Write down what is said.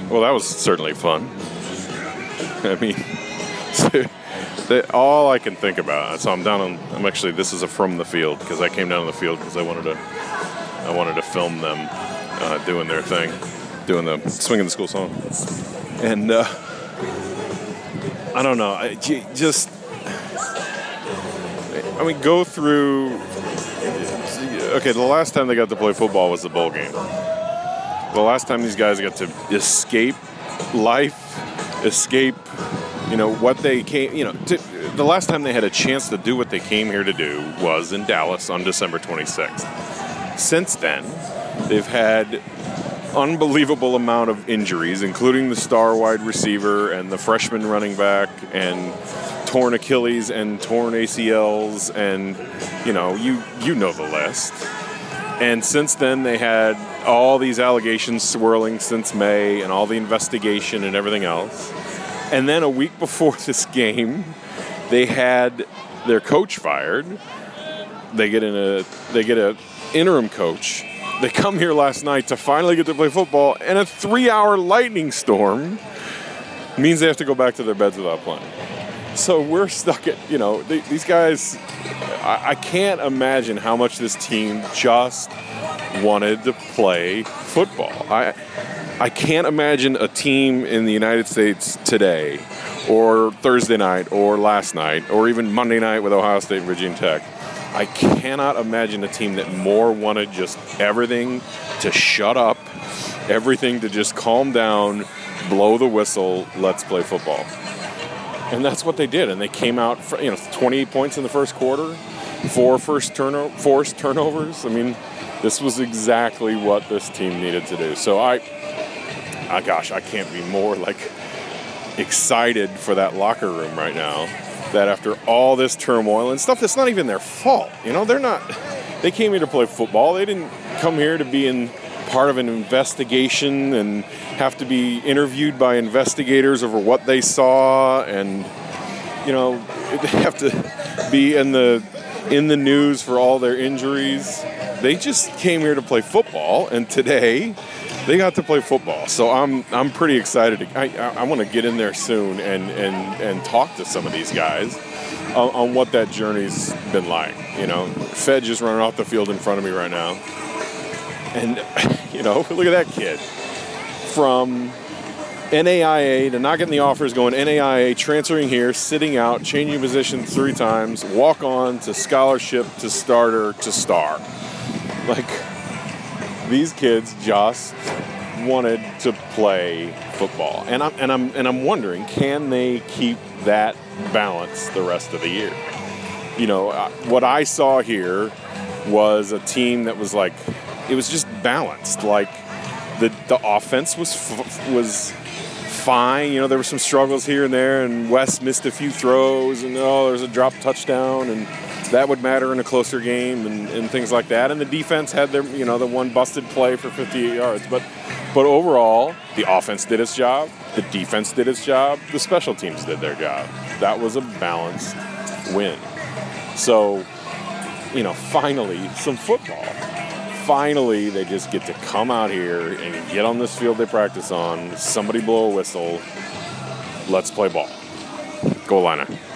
Well, that was certainly fun. I mean, all I can think about. So I'm actually, this is a from the field because I came down to the field because I wanted to film them doing their thing, doing the swinging the school song, and I don't know. Go through. Okay, the last time they got to play football was the bowl game. The last time these guys got to escape life, escape, what they came, the last time they had a chance to do what they came here to do was in Dallas on December 26th. Since then, they've had unbelievable amount of injuries, including the star wide receiver and the freshman running back and torn Achilles and torn ACLs and, you know the list. And since then, they had all these allegations swirling since May and all the investigation and everything else. And then a week before this game, they had their coach fired. They get a interim coach. They come here last night to finally get to play football, and a 3-hour lightning storm means they have to go back to their beds without playing. So we're stuck at, these guys, I can't imagine how much this team just wanted to play football. I can't imagine a team in the United States today, or Thursday night, or last night, or even Monday night with Ohio State and Virginia Tech. I cannot imagine a team that more wanted just everything to shut up, everything to just calm down, blow the whistle, let's play football. And that's what they did. And they came out, 28 points in the first quarter, 4 forced turnovers. I mean, this was exactly what this team needed to do. So I can't be more excited for that locker room right now. That after all this turmoil and stuff that's not even their fault, they came here to play football. They didn't come here to be in part of an investigation and have to be interviewed by investigators over what they saw, and they have to be in the news for all their injuries. They just came here to play football, and today they got to play football. So I'm pretty excited. I want to get in there soon and talk to some of these guys on what that journey's been like. Fed just running off the field in front of me right now. And, look at that kid. From NAIA to not getting the offers, going NAIA, transferring here, sitting out, changing position 3 times, walk on to scholarship to starter to star. These kids just wanted to play football. And I'm wondering, can they keep that balance the rest of the year? What I saw here was a team that was it was just balanced. The offense was fine. There were some struggles here and there, and Wes missed a few throws, and there was a drop touchdown, and that would matter in a closer game and things like that. And the defense had their, the one busted play for 58 yards. But overall, the offense did its job. The defense did its job. The special teams did their job. That was a balanced win. So, finally, some football. Finally, they just get to come out here and get on this field they practice on. Somebody blow a whistle. Let's play ball. Go Illini.